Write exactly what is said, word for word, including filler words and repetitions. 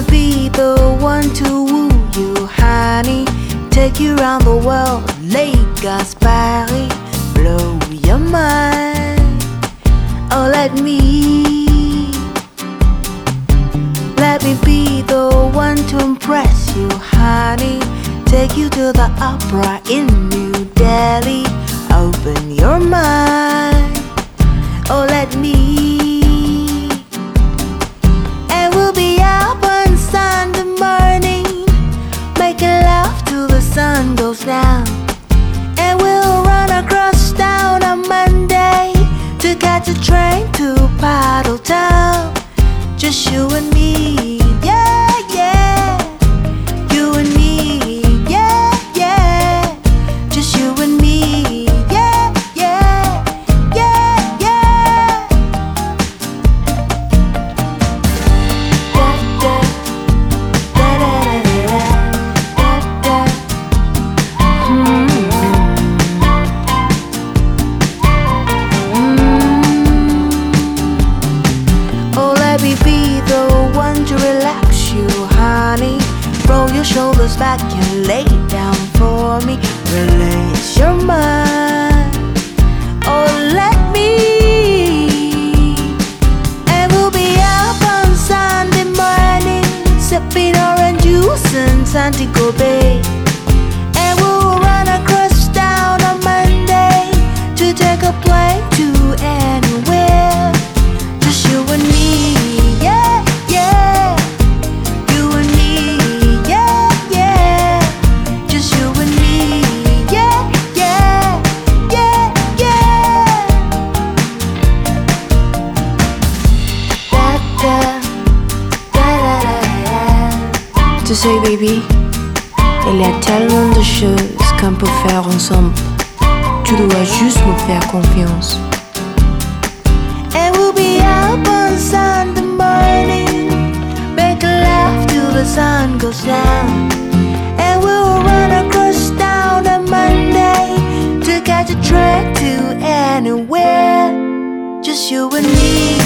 be the one to woo you, honey. Take you around the world, Lagos, Paris, blow your mind. Oh, let me, let me be the one to impress you, honey. Take you to the opera in New Delhi. Open your mind. Oh, let me, and we'll be up on Sunday morning, making love till the sun goes down. And we'll run across town on Monday to catch a train to Paddle Town. Just you and me, yeah, yeah. You and me, yeah, yeah. Just you and me, yeah, yeah, yeah, yeah. Da, da, da, da, da, da, da. Mm. Mm. Oh, let me be the one to relax you, honey. Roll your shoulders back and lay down for me. Release your mind. Oh, let me, and we'll be up on Sunday morning, sipping orange juice in Santiago Bay. And we'll run across town on Monday to take a plane to anywhere. Just you and me, yeah, yeah. You and me, yeah, yeah. Just you and me, yeah, yeah, yeah, yeah. Da da, da da da da. Tu sais, baby, il y a tellement de choses qu'on peut faire ensemble. Tu dois juste me faire confiance. And we'll be up on Sunday morning, make love till the sun goes down. And we'll run across town on Monday to catch a train to anywhere. Just you and me.